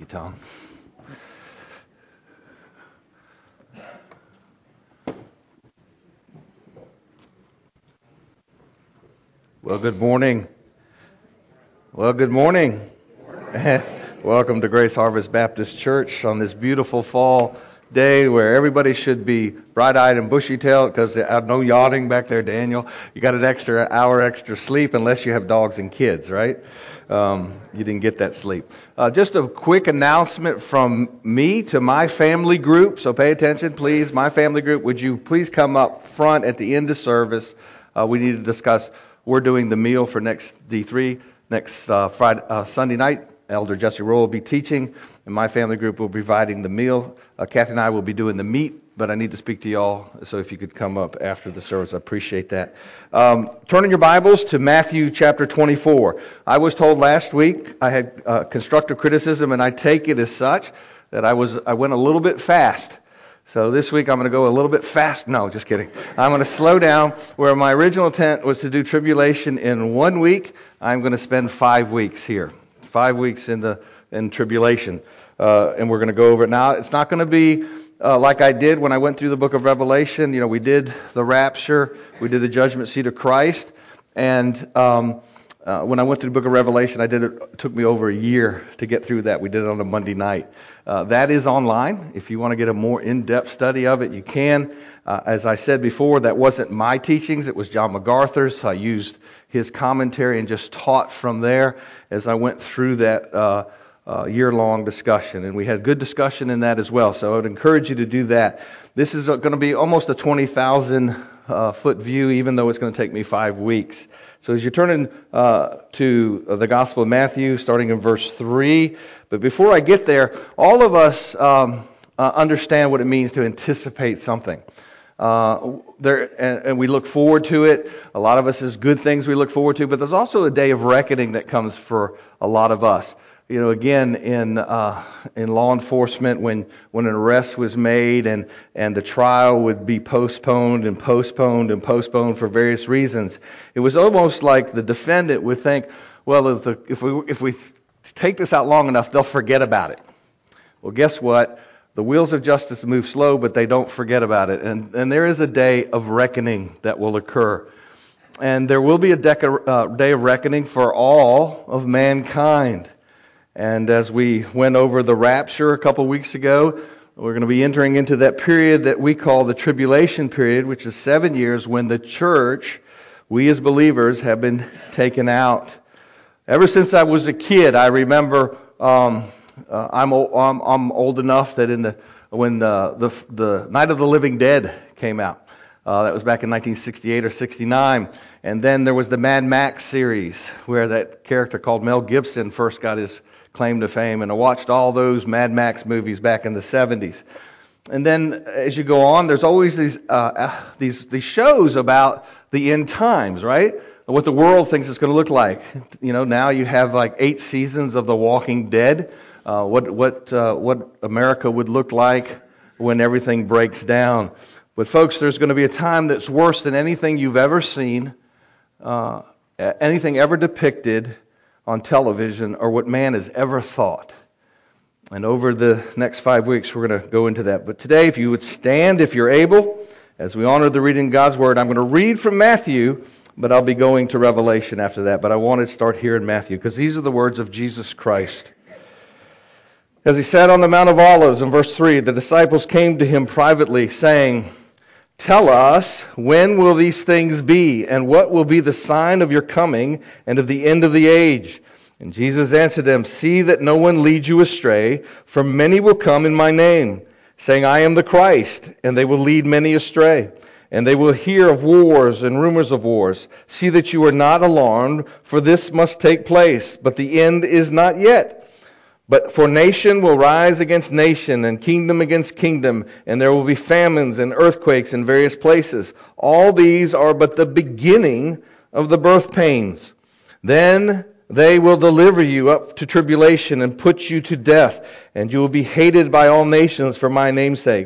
you, Tom. Well, good morning. Good morning. Welcome to Grace Harvest Baptist Church on this beautiful fall day where everybody should be bright-eyed and bushy-tailed because no yachting back there, Daniel. You got an extra hour extra sleep unless you have dogs and kids, right? You didn't get that sleep. Just a quick announcement from me to my family group, so pay attention, please. My family group, would you please come up front at the end of service? We need to discuss, we're doing the meal for next D3, next Sunday night. Elder Jesse Roll will be teaching, and my family group will be providing the meal. Kathy and I will be doing the meat, but I need to speak to y'all, so if you could come up after the service, I appreciate that. Turning your Bibles to Matthew chapter 24. I was told last week I had constructive criticism, and I take it as such that I went a little bit fast. So this week I'm going to go a little bit fast. No, just kidding. I'm going to slow down. Where my original intent was to do tribulation in 1 week, I'm going to spend 5 weeks here. 5 weeks in tribulation, and we're going to go over it now. It's not going to be like I did when I went through the book of Revelation. You know, we did the rapture, we did the judgment seat of Christ, and when I went through the book of Revelation, it took me over a year to get through that. We did it on a Monday night. That is online. If you want to get a more in-depth study of it, you can. As I said before, that wasn't my teachings. It was John MacArthur's. I used his commentary and just taught from there as I went through that year-long discussion. And we had good discussion in that as well. So I would encourage you to do that. This is going to be almost a 20,000-foot view, even though it's going to take me 5 weeks. So as you turn in to the Gospel of Matthew, starting in verse 3. But before I get there, all of us understand what it means to anticipate something. And we look forward to it. A lot of us has good things we look forward to, but there's also a day of reckoning that comes for a lot of us. You know, again, in law enforcement, when an arrest was made and the trial would be postponed for various reasons, it was almost like the defendant would think, well, if we take this out long enough, they'll forget about it. Well, guess what? The wheels of justice move slow, but they don't forget about it. And there is a day of reckoning that will occur. And there will be a day of reckoning for all of mankind. And as we went over the rapture a couple weeks ago, we're going to be entering into that period that we call the tribulation period, which is 7 years when the church, we as believers, have been taken out. Ever since I was a kid, I remember I'm old enough that when the Night of the Living Dead came out, that was back in 1968 or 69, and then there was the Mad Max series where that character called Mel Gibson first got his claim to fame, and I watched all those Mad Max movies back in the 70s. And then as you go on, there's always these shows about the end times, right? What the world thinks it's going to look like. You know, now you have like 8 seasons of The Walking Dead. What America would look like when everything breaks down. But folks, there's going to be a time that's worse than anything you've ever seen, anything ever depicted on television, or what man has ever thought. And over the next 5 weeks, we're going to go into that. But today, if you would stand, if you're able, as we honor the reading of God's Word, I'm going to read from Matthew, but I'll be going to Revelation after that. But I wanted to start here in Matthew, because these are the words of Jesus Christ. As he sat on the Mount of Olives, in verse 3, the disciples came to him privately, saying, "Tell us, when will these things be, and what will be the sign of your coming and of the end of the age?" And Jesus answered them, "See that no one leads you astray, for many will come in my name, saying, 'I am the Christ,' and they will lead many astray. And they will hear of wars and rumors of wars. See that you are not alarmed, for this must take place, but the end is not yet. But for nation will rise against nation, and kingdom against kingdom, and there will be famines and earthquakes in various places. All these are but the beginning of the birth pains. Then they will deliver you up to tribulation and put you to death, and you will be hated by all nations for my name's sake.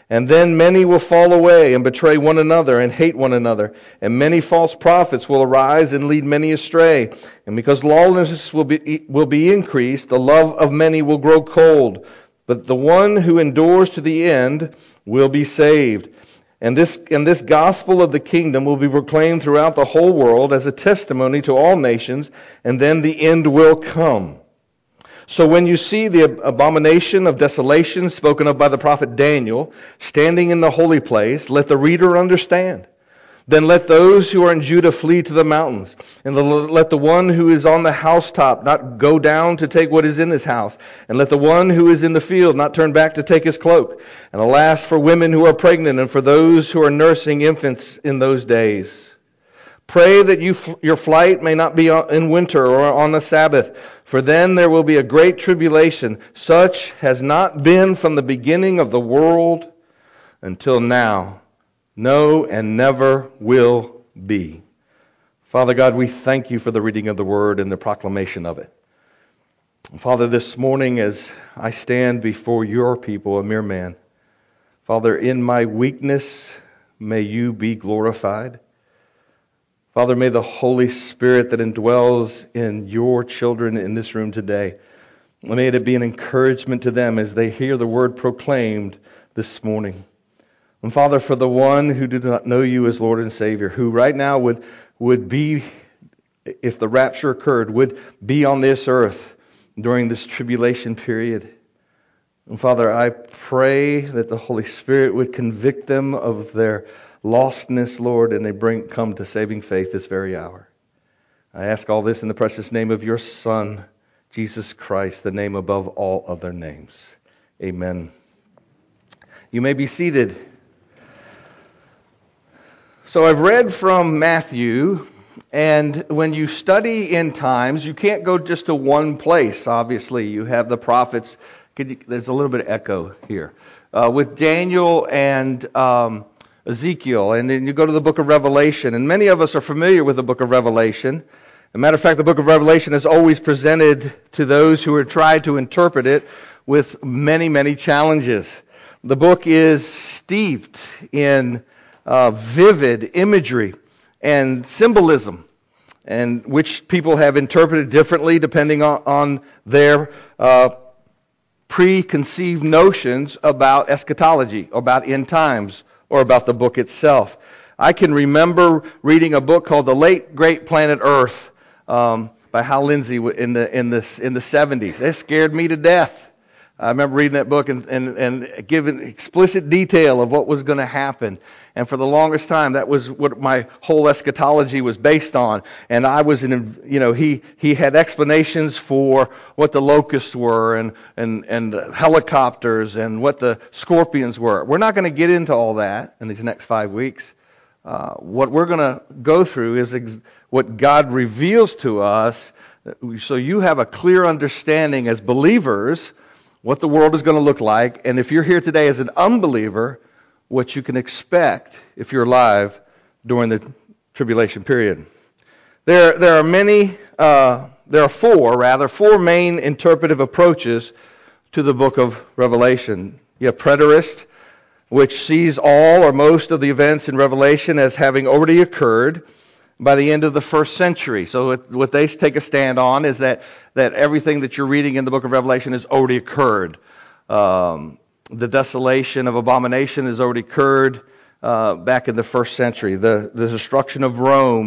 And then many will fall away and betray one another and hate one another. And many false prophets will arise and lead many astray. And because lawlessness will be increased, the love of many will grow cold. But the one who endures to the end will be saved. And this gospel of the kingdom will be proclaimed throughout the whole world as a testimony to all nations, and then the end will come. So when you see the abomination of desolation spoken of by the prophet Daniel standing in the holy place, let the reader understand. Then let those who are in Judah flee to the mountains, and let the one who is on the housetop not go down to take what is in his house, and let the one who is in the field not turn back to take his cloak. And alas for women who are pregnant and for those who are nursing infants in those days. Pray that your flight may not be in winter or on the Sabbath, for then there will be a great tribulation, such has not been from the beginning of the world until now. No, and never will be. Father God, we thank you for the reading of the Word and the proclamation of it. Father, this morning as I stand before your people, a mere man, Father, in my weakness, may you be glorified. Father, may the Holy Spirit that indwells in your children in this room today, may it be an encouragement to them as they hear the word proclaimed this morning. And Father, for the one who did not know you as Lord and Savior, who right now would be, if the rapture occurred, would be on this earth during this tribulation period. And Father, I pray that the Holy Spirit would convict them of their lostness, Lord, and they come to saving faith this very hour. I ask all this in the precious name of your Son, Jesus Christ, the name above all other names. Amen. You may be seated. So I've read from Matthew, and when you study end times, you can't go just to one place, obviously. You have the prophets. There's a little bit of echo here. With Daniel and Ezekiel, and then you go to the book of Revelation, and many of us are familiar with the book of Revelation. As a matter of fact, the book of Revelation is always presented to those who are trying to interpret it with many, many challenges. The book is steeped in vivid imagery and symbolism, and which people have interpreted differently depending on their preconceived notions about eschatology, about end times, or about the book itself. I can remember reading a book called The Late Great Planet Earth by Hal Lindsey in the 70s. It scared me to death. I remember reading that book and giving explicit detail of what was going to happen. And for the longest time, that was what my whole eschatology was based on. And I was he had explanations for what the locusts were and helicopters and what the scorpions were. We're not going to get into all that in these next 5 weeks. What we're going to go through is what God reveals to us, so you have a clear understanding as believers what the world is going to look like, and if you're here today as an unbeliever, what you can expect if you're alive during the tribulation period. There are four main interpretive approaches to the book of Revelation. You have preterist, which sees all or most of the events in Revelation as having already occurred by the end of the first century. So what they take a stand on is that everything that you're reading in the book of Revelation has already occurred. The desolation of abomination has already occurred back in the first century. The destruction of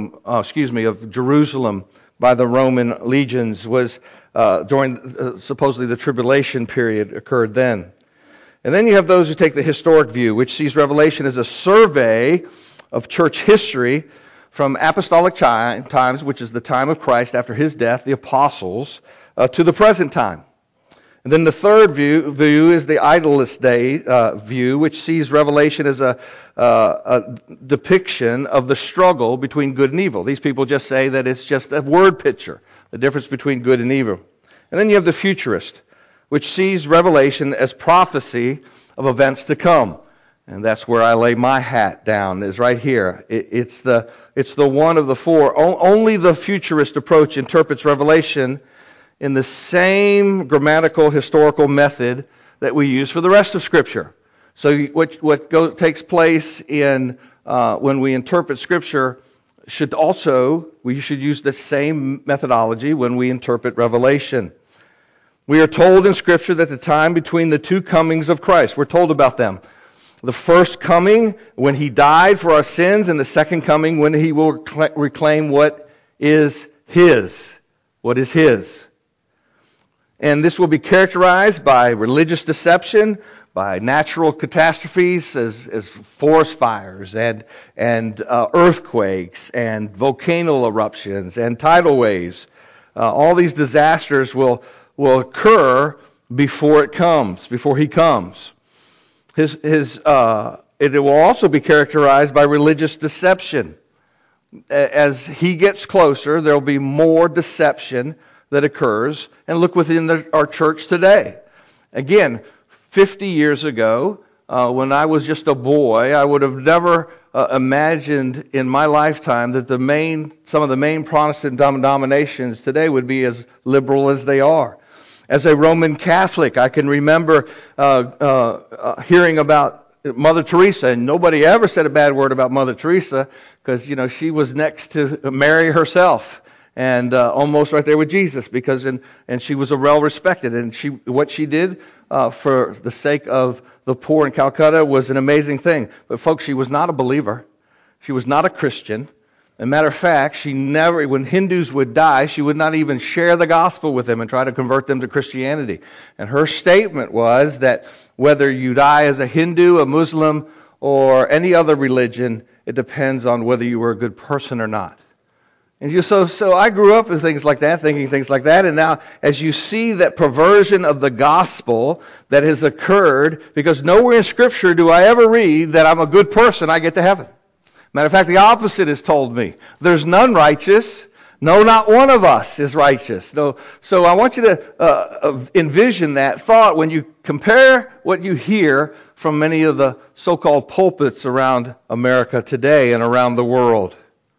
of Jerusalem by the Roman legions was during supposedly the tribulation period occurred then. And then you have those who take the historic view, which sees Revelation as a survey of church history from apostolic times, which is the time of Christ after his death, the apostles, to the present time. And then the third view is the idolist day view, which sees Revelation as a depiction of the struggle between good and evil. These people just say that it's just a word picture, the difference between good and evil. And then you have the futurist, which sees Revelation as prophecy of events to come. And that's where I lay my hat down, is right here. It's the one of the four. Only the futurist approach interprets Revelation in the same grammatical historical method that we use for the rest of Scripture. So what takes place in when we interpret Scripture we should use the same methodology when we interpret Revelation. We are told in Scripture that the time between the two comings of Christ, we're told about them. The first coming when he died for our sins, and the second coming when he will reclaim what is his. What is his. And this will be characterized by religious deception, by natural catastrophes as forest fires and earthquakes and volcano eruptions and tidal waves. All these disasters will occur before he comes. It will also be characterized by religious deception. As he gets closer, there will be more deception that occurs. And look within our church today. Again, 50 years ago, when I was just a boy, I would have never imagined in my lifetime that some of the main Protestant denominations today would be as liberal as they are. As a Roman Catholic, I can remember hearing about Mother Teresa, and nobody ever said a bad word about Mother Teresa because, she was next to Mary herself and almost right there with Jesus and she was well respected. And what she did for the sake of the poor in Calcutta was an amazing thing. But folks, she was not a believer. She was not a Christian. As a matter of fact, when Hindus would die, she would not even share the gospel with them and try to convert them to Christianity. And her statement was that whether you die as a Hindu, a Muslim, or any other religion, it depends on whether you were a good person or not. And so I grew up with things like that, thinking things like that, and now as you see that perversion of the gospel that has occurred, because nowhere in Scripture do I ever read that I'm a good person, I get to heaven. Matter of fact, the opposite is told me. There's none righteous. No, not one of us is righteous. No, so I want you to envision that thought when you compare what you hear from many of the so-called pulpits around America today and around the world.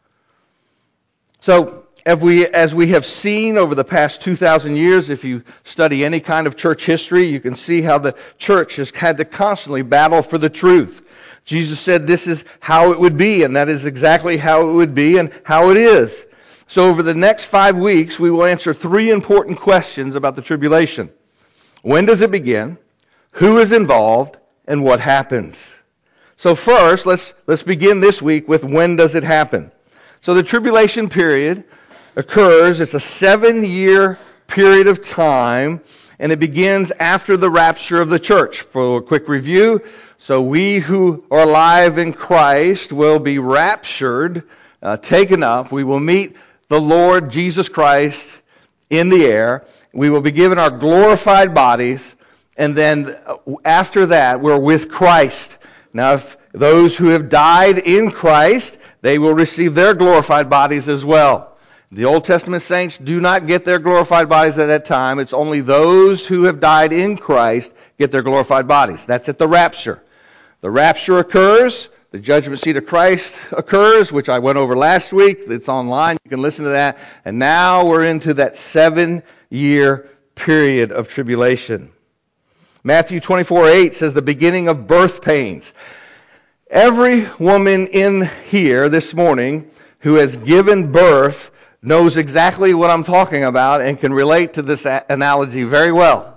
So, as we have seen over the past 2,000 years, if you study any kind of church history, you can see how the church has had to constantly battle for the truth. Jesus said this is how it would be, and that is exactly how it would be and how it is. So over the next 5 weeks, we will answer 3 important questions about the tribulation. When does it begin? Who is involved? And what happens? So first, let's begin this week with when does it happen? So the tribulation period occurs. It's a 7-year period of time, and it begins after the rapture of the church. For a quick review, so we who are alive in Christ will be raptured, taken up. We will meet the Lord Jesus Christ in the air. We will be given our glorified bodies, and then after that, we're with Christ. Now, if those who have died in Christ, they will receive their glorified bodies as well. The Old Testament saints do not get their glorified bodies at that time. It's only those who have died in Christ get their glorified bodies. That's at the rapture. The rapture occurs. The judgment seat of Christ occurs, which I went over last week. It's online. You can listen to that. And now we're into that 7-year period of tribulation. Matthew 24:8 says the beginning of birth pains. Every woman in here this morning who has given birth knows exactly what I'm talking about and can relate to this analogy very well.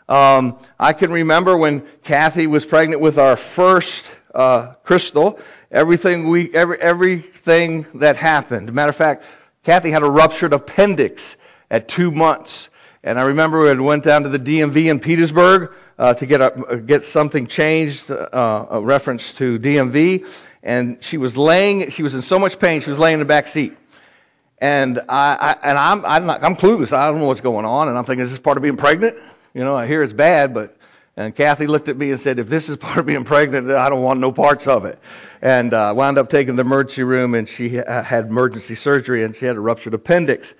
I can remember when Kathy was pregnant with our first Crystal, everything that happened. Matter of fact, Kathy had a ruptured appendix at 2 months. And I remember we went down to the DMV in Petersburg to get something changed, a reference to DMV. And she was in so much pain, she was laying in the back seat. And I'm clueless. I don't know what's going on. And I'm thinking, is this part of being pregnant? I hear it's bad, and Kathy looked at me and said, if this is part of being pregnant, I don't want no parts of it. And wound up taking the emergency room, and she had emergency surgery, and she had a ruptured appendix.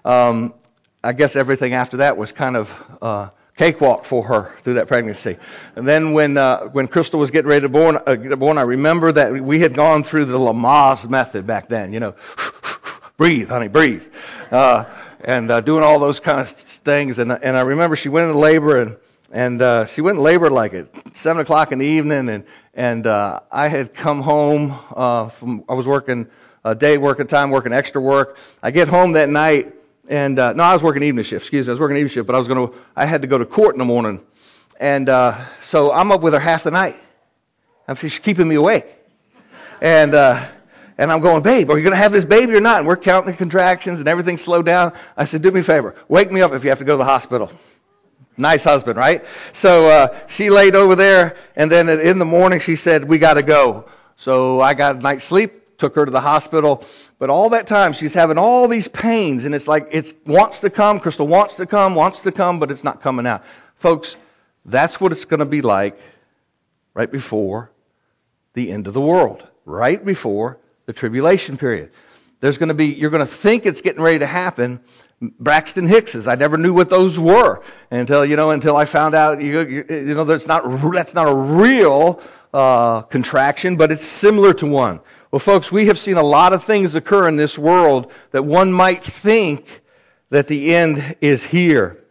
I guess everything after that was kind of cakewalk for her through that pregnancy. And then when Crystal was getting ready to get born, I remember that we had gone through the Lamaze method back then. Breathe, honey, breathe. And doing all those kind of things. And I remember she went into labor, And she went in labor like at 7 o'clock in the evening, and I had come home I was working day working time, working extra work. I get home that night, and no, I was working evening shift. Excuse me, I was working evening shift, but I had to go to court in the morning, and so I'm up with her half the night. She's keeping me awake, and I'm going, babe, are you going to have this baby or not? And we're counting the contractions, and everything's slowed down. I said, do me a favor, wake me up if you have to go to the hospital. Nice husband, right? So she laid over there, and then in the morning she said, we got to go. So I got a night's sleep, took her to the hospital. But all that time she's having all these pains, and it's like it wants to come. Crystal wants to come, but it's not coming out. Folks, that's what it's going to be like right before the end of the world, right before the tribulation period. You're going to think it's getting ready to happen. Braxton Hicks's, I never knew what those were until I found out, that's not a real contraction, but it's similar to one. Well, folks, we have seen a lot of things occur in this world that one might think that the end is here.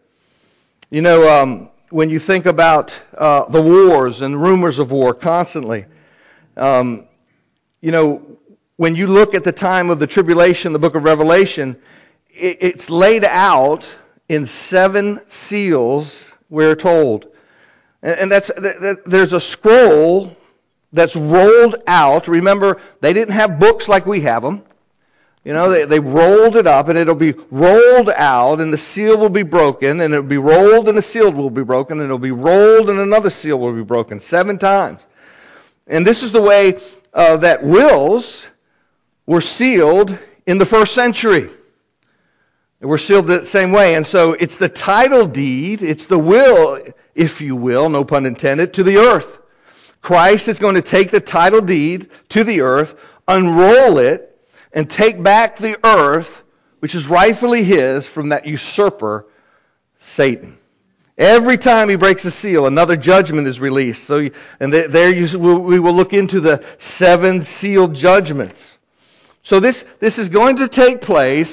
When you think about the wars and rumors of war constantly, when you look at the time of the tribulation, the book of Revelation, it's laid out in 7 seals, we're told. And there's a scroll that's rolled out. Remember, they didn't have books like we have them. They rolled it up, and it'll be rolled out, and the seal will be broken, and it'll be rolled, and the seal will be broken, and it'll be rolled, and another seal will be broken 7 times. And this is the way that wills were sealed in the first century. They were sealed the same way. And so it's the title deed, it's the will, if you will, no pun intended, to the earth. Christ is going to take the title deed to the earth, unroll it, and take back the earth, which is rightfully his, from that usurper, Satan. Every time he breaks a seal, another judgment is released. We will look into the 7 sealed judgments. So this is going to take place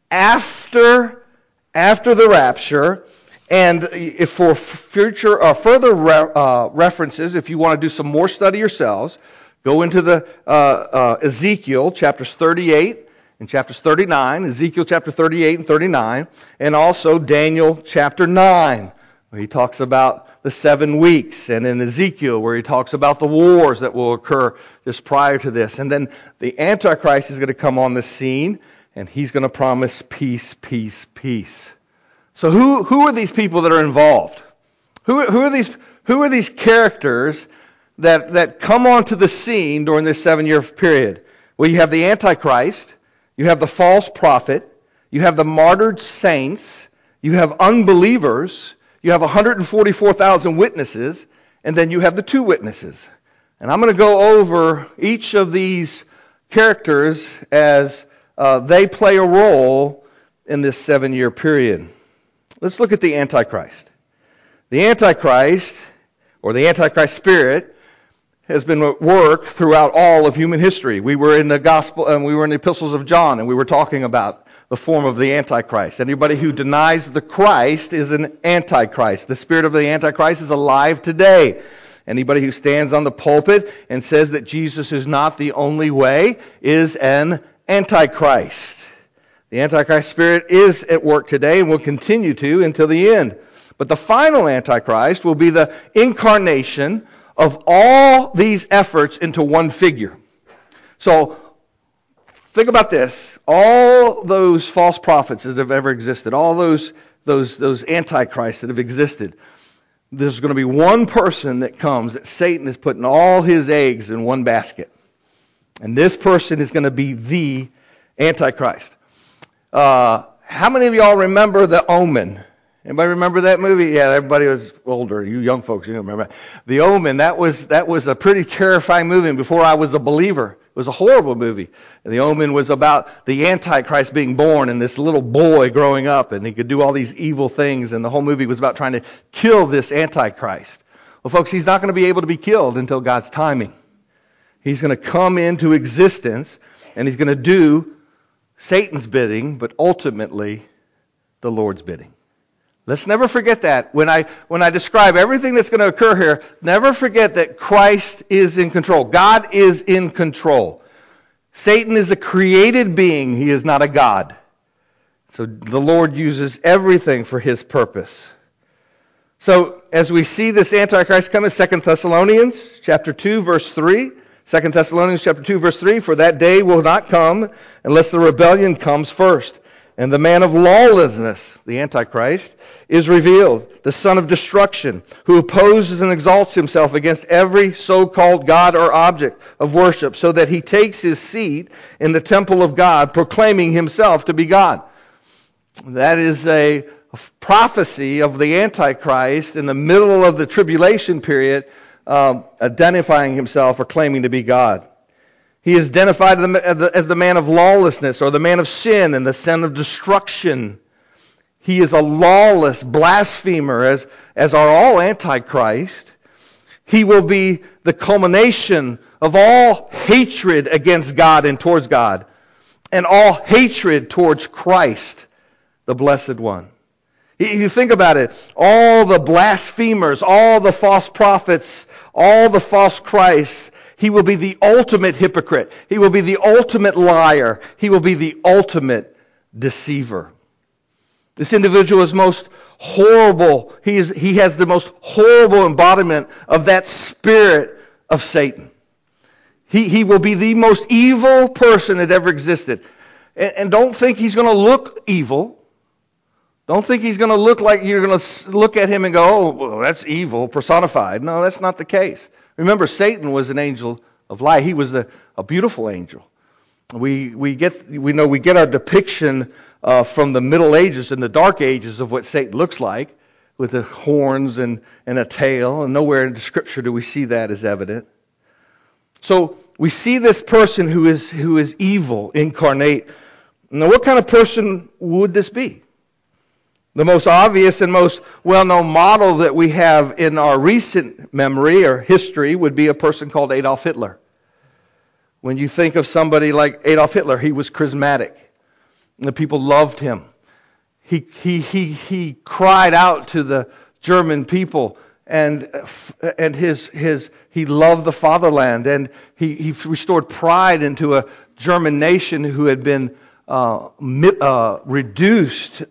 after the rapture. And if for future further references, if you want to do some more study yourselves, go into the Ezekiel chapters 38 and chapters 39, Ezekiel chapter 38 and 39, and also Daniel chapter 9, where he talks about the 7 weeks, and in Ezekiel where he talks about the wars that will occur just prior to this. And then the Antichrist is going to come on the scene, and he's going to promise peace, peace, peace. So who are these people that are involved? Who are these characters that come onto the scene during this 7-year period? Well, you have the Antichrist, you have the false prophet, you have the martyred saints, you have unbelievers, you have 144,000 witnesses, and then you have the 2 witnesses. And I'm going to go over each of these characters as they play a role in this 7-year period. Let's look at the Antichrist. The Antichrist, or the Antichrist spirit, has been at work throughout all of human history. We were in the gospel, and we were in the epistles of John, and we were talking about the form of the Antichrist. Anybody who denies the Christ is an Antichrist. The spirit of the Antichrist is alive today. Anybody who stands on the pulpit and says that Jesus is not the only way is an Antichrist. The Antichrist spirit is at work today and will continue to until the end. But the final Antichrist will be the incarnation of all these efforts into one figure. So think about this. All those false prophets that have ever existed, all those antichrists that have existed, there's going to be one person that comes that Satan is putting all his eggs in one basket. And this person is going to be the Antichrist. How many of y'all remember The Omen? Anybody remember that movie? Yeah, everybody was older. You young folks, you don't remember. The Omen, that was a pretty terrifying movie. And before I was a believer, it was a horrible movie. The Omen was about the Antichrist being born and this little boy growing up, and he could do all these evil things, and the whole movie was about trying to kill this Antichrist. Well, folks, he's not going to be able to be killed until God's timing. He's going to come into existence, and he's going to do Satan's bidding, but ultimately the Lord's bidding. Let's never forget that. When I describe everything that's going to occur here, never forget that Christ is in control. God is in control. Satan is a created being. He is not a God. So the Lord uses everything for his purpose. So as we see this Antichrist coming, 2 Thessalonians chapter 2, verse 3. 2 Thessalonians chapter 2, verse 3, for that day will not come unless the rebellion comes first. And the man of lawlessness, the Antichrist, is revealed, the son of destruction, who opposes and exalts himself against every so-called God or object of worship, so that he takes his seat in the temple of God, proclaiming himself to be God. That is a prophecy of the Antichrist in the middle of the tribulation period, identifying himself or claiming to be God. He is identified as the man of lawlessness, or the man of sin, and the son of destruction. He is a lawless blasphemer, as are all Antichrist. He will be the culmination of all hatred against God and towards God, and all hatred towards Christ, the Blessed One. You think about it. All the blasphemers, all the false prophets, all the false Christs, he will be the ultimate hypocrite. He will be the ultimate liar. He will be the ultimate deceiver. This individual is most horrible. He has the most horrible embodiment of that spirit of Satan. He will be the most evil person that ever existed. And don't think he's going to look evil. Don't think he's going to look like you're going to look at him and go, oh, well, that's evil personified. No, that's not the case. Remember, Satan was an angel of light. He was a beautiful angel. We get our depiction from the Middle Ages and the Dark Ages of what Satan looks like, with the horns and a tail, and nowhere in the Scripture do we see that as evident. So we see this person who is evil incarnate. Now, what kind of person would this be? The most obvious and most well-known model that we have in our recent memory or history would be a person called Adolf Hitler. When you think of somebody like Adolf Hitler, he was charismatic. The people loved him. He cried out to the German people, and he loved the fatherland, and he restored pride into a German nation who had been reduced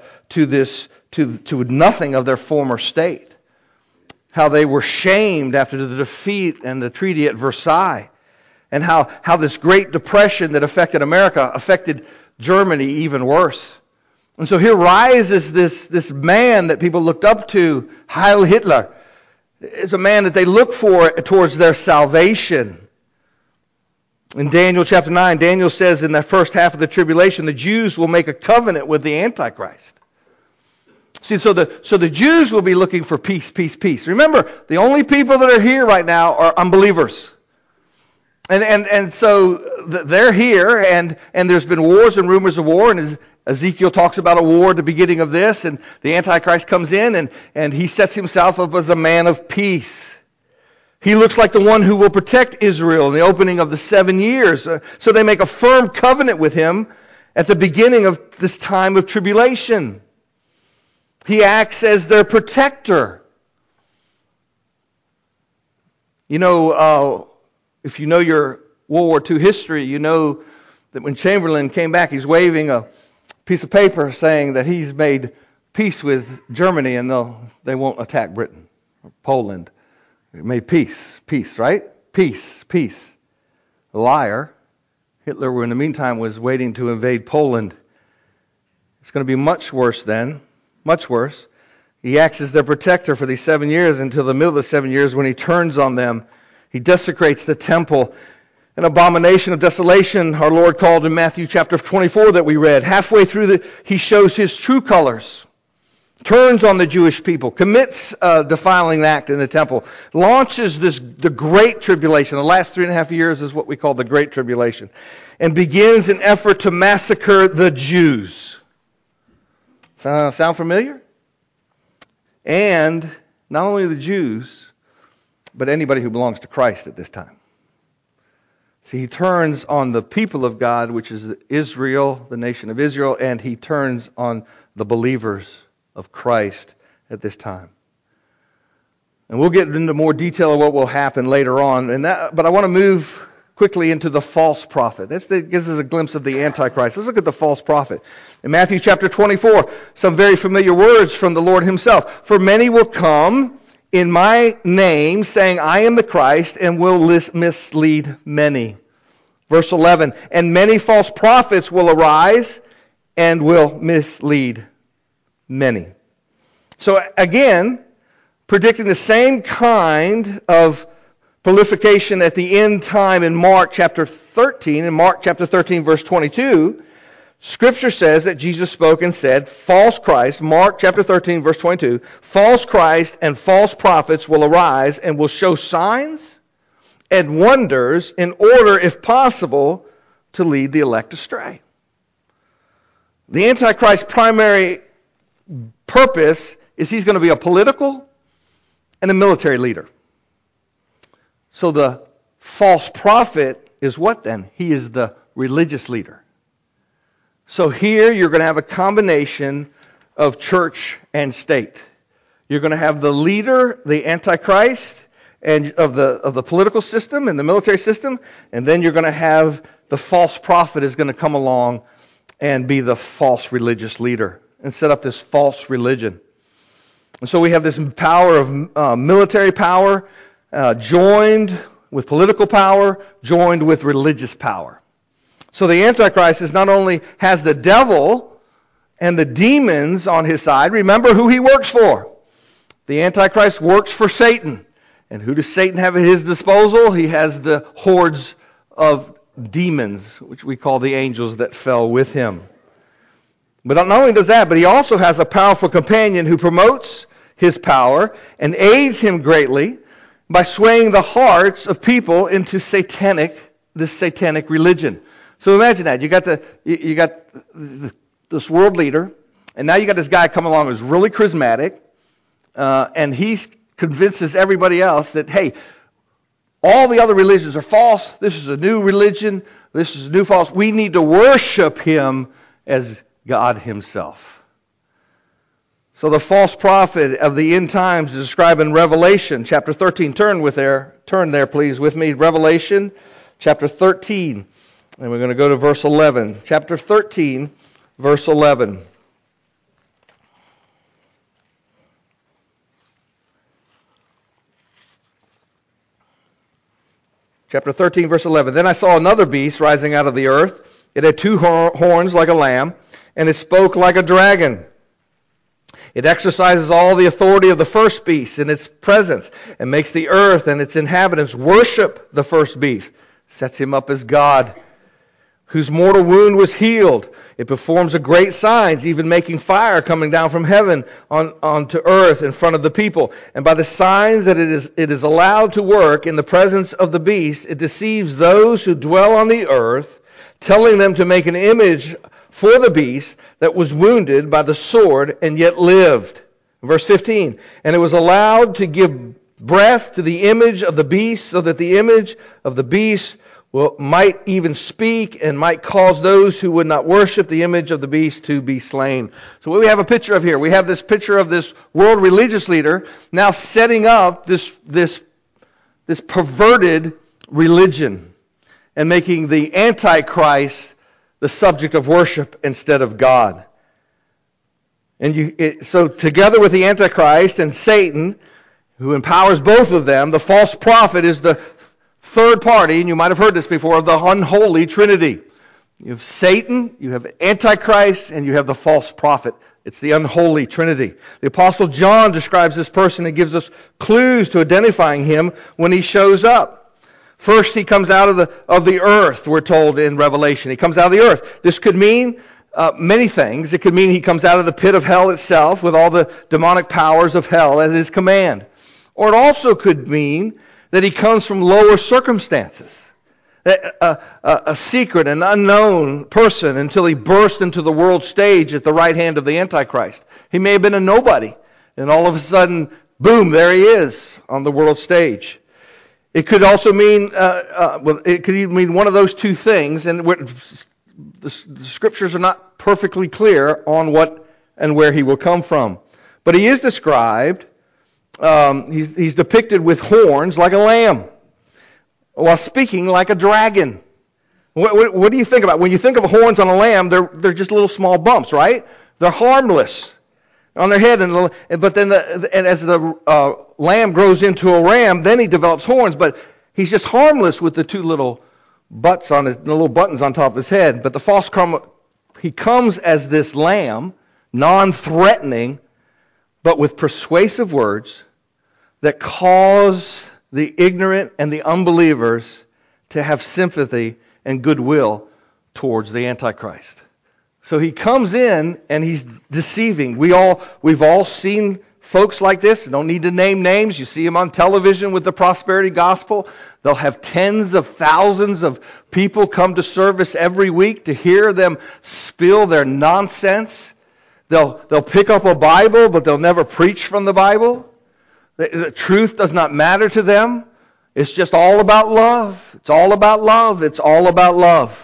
to nothing of their former state. How they were shamed after the defeat and the treaty at Versailles, and how this Great Depression that affected America affected Germany even worse. And so here rises this man that people looked up to, Heil Hitler. It's a man that they look for towards their salvation. In Daniel chapter 9, Daniel says in the first half of the tribulation, the Jews will make a covenant with the Antichrist. See, so the Jews will be looking for peace, peace, peace. Remember, the only people that are here right now are unbelievers. And so they're here, and there's been wars and rumors of war, and Ezekiel talks about a war at the beginning of this, and the Antichrist comes in, and he sets himself up as a man of peace. He looks like the one who will protect Israel in the opening of the 7 years. So they make a firm covenant with him at the beginning of this time of tribulation. He acts as their protector. You know, if you know your World War II history, you know that when Chamberlain came back, he's waving a piece of paper saying that he's made peace with Germany and they won't attack Britain or Poland. He made peace, right? Peace. A liar. Hitler, in the meantime, was waiting to invade Poland. It's going to be much worse then. Much worse. He acts as their protector for these 7 years until the middle of the 7 years when he turns on them. He desecrates the temple. An abomination of desolation, our Lord called in Matthew chapter 24 that we read. Halfway through, he shows his true colors. Turns on the Jewish people, commits a defiling act in the temple, launches the Great Tribulation. The last 3.5 years is what we call the Great Tribulation, and begins an effort to massacre the Jews. Sound familiar? And not only the Jews, but anybody who belongs to Christ at this time. See, he turns on the people of God, which is Israel, the nation of Israel, and he turns on the believers of Christ at this time. And we'll get into more detail of what will happen later on. But I want to move quickly into the false prophet. That gives us a glimpse of the Antichrist. Let's look at the false prophet. In Matthew chapter 24, some very familiar words from the Lord himself. For many will come in my name, saying, I am the Christ, and will mislead many. Verse 11, and many false prophets will arise and will mislead many. So again, predicting the same kind of proliferation at the end time in Mark chapter 13. In Mark chapter 13, verse 22, Scripture says that Jesus spoke and said, false Christ, Mark chapter 13, verse 22, false Christ and false prophets will arise and will show signs and wonders in order, if possible, to lead the elect astray. The Antichrist's primary purpose is he's going to be a political and a military leader. So the false prophet is what then? He is the religious leader. So here you're going to have a combination of church and state. You're going to have the leader, the Antichrist, and of the political system and the military system, and then you're going to have the false prophet is going to come along and be the false religious leader and set up this false religion. And so we have this power of military power joined with political power, joined with religious power. So the Antichrist is not only has the devil and the demons on his side, remember who he works for. The Antichrist works for Satan. And who does Satan have at his disposal? He has the hordes of demons, which we call the angels that fell with him. But not only does that, but he also has a powerful companion who promotes his power and aids him greatly by swaying the hearts of people into this satanic religion. So imagine that. You got this world leader, and now you got this guy come along who's really charismatic, and he convinces everybody else that, hey, all the other religions are false. This is a new religion. This is a new false. We need to worship him as God himself. So the false prophet of the end times is described in Revelation chapter 13. Turn there, please, with me. Revelation chapter 13. And we're going to go to verse 11. Chapter 13, verse 11. Chapter 13, verse 11. Then I saw another beast rising out of the earth. It had two horns like a lamb, and it spoke like a dragon. It exercises all the authority of the first beast in its presence, and makes the earth and its inhabitants worship the first beast. Sets him up as God, whose mortal wound was healed. It performs a great signs, even making fire coming down from heaven onto earth in front of the people. And by the signs that it is allowed to work in the presence of the beast, it deceives those who dwell on the earth, telling them to make an image for the beast that was wounded by the sword and yet lived. Verse 15, and it was allowed to give breath to the image of the beast, so that the image of the beast might even speak and might cause those who would not worship the image of the beast to be slain. So what we have a picture of here, we have this picture of this world religious leader now setting up this perverted religion and making the Antichrist the subject of worship instead of God. And so together with the Antichrist and Satan, who empowers both of them, the false prophet is the third party, and you might have heard this before, of the unholy trinity. You have Satan, you have Antichrist, and you have the false prophet. It's the unholy trinity. The Apostle John describes this person and gives us clues to identifying him when he shows up. First, he comes out of the earth, we're told in Revelation. He comes out of the earth. This could mean many things. It could mean he comes out of the pit of hell itself with all the demonic powers of hell at his command. Or it also could mean that he comes from lower circumstances. A secret and unknown person until he burst into the world stage at the right hand of the Antichrist. He may have been a nobody, and all of a sudden, boom, there he is on the world stage. It could also mean, it could even mean one of those two things, and the scriptures are not perfectly clear on what and where he will come from. But he is described, he's depicted with horns like a lamb, while speaking like a dragon. What do you think about? When you think of horns on a lamb, they're just little small bumps, right? They're harmless on their head. But then as the lamb grows into a ram, then he develops horns. But he's just harmless with the two little the little buttons on top of his head. But he comes as this lamb, non-threatening, but with persuasive words that cause the ignorant and the unbelievers to have sympathy and goodwill towards the Antichrist. So he comes in and he's deceiving. We've all seen folks like this. You don't need to name names. You see them on television with the prosperity gospel. They'll have tens of thousands of people come to service every week to hear them spill their nonsense. They'll pick up a Bible, but they'll never preach from the Bible. The truth does not matter to them. It's just all about love. It's all about love. It's all about love.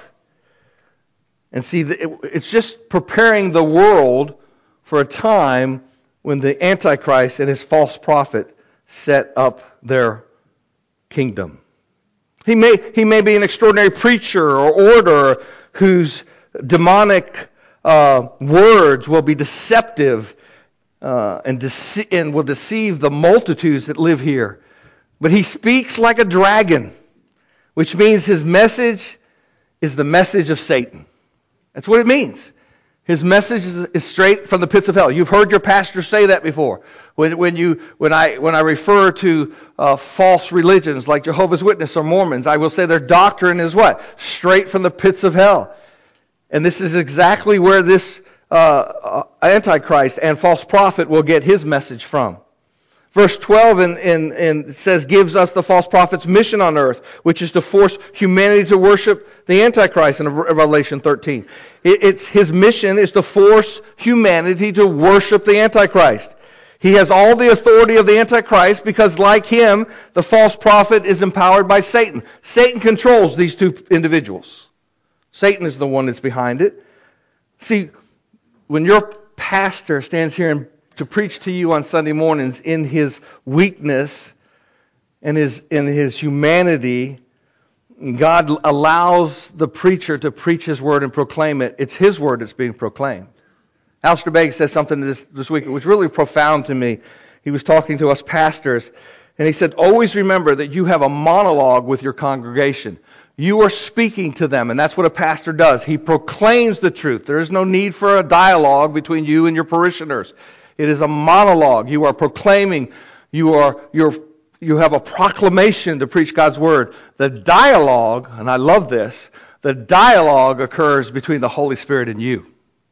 And see, it's just preparing the world for a time when the Antichrist and his false prophet set up their kingdom. He may be an extraordinary preacher or orator whose demonic words will be deceptive and will deceive the multitudes that live here. But he speaks like a dragon, which means his message is the message of Satan. That's what it means. His message is straight from the pits of hell. You've heard your pastor say that before. When I refer to false religions like Jehovah's Witnesses or Mormons, I will say their doctrine is what? Straight from the pits of hell. And this is exactly where this Antichrist and false prophet will get his message from. Verse 12 it says, gives us the false prophet's mission on earth, which is to force humanity to worship the Antichrist in Revelation 13. His mission is to force humanity to worship the Antichrist. He has all the authority of the Antichrist because, like him, the false prophet is empowered by Satan. Satan controls these two individuals. Satan is the one that's behind it. See, when your pastor stands here to preach to you on Sunday mornings in his weakness and in his humanity, God allows the preacher to preach his word and proclaim it. It's his word that's being proclaimed. Alistair Begg said something this week that was really profound to me. He was talking to us pastors, and he said, always remember that you have a monologue with your congregation. You are speaking to them, and that's what a pastor does. He proclaims the truth. There is no need for a dialogue between you and your parishioners. It is a monologue. You are proclaiming. You have a proclamation to preach God's word. The dialogue, and I love this, the dialogue occurs between the Holy Spirit and you.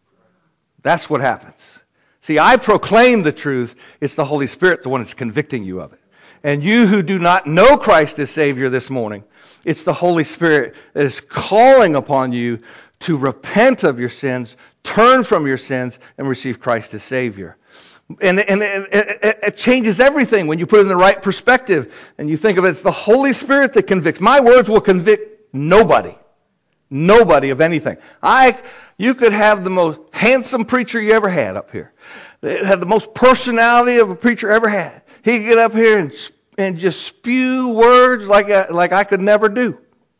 That's what happens. See, I proclaim the truth. It's the Holy Spirit, the one that's convicting you of it. And you who do not know Christ as Savior this morning, it's the Holy Spirit that is calling upon you to repent of your sins, turn from your sins, and receive Christ as Savior. And it changes everything when you put it in the right perspective. And you think of it as the Holy Spirit that convicts. My words will convict nobody. Nobody of anything. You could have the most handsome preacher you ever had up here. They had the most personality of a preacher ever had. He could get up here and just spew words like I could never do.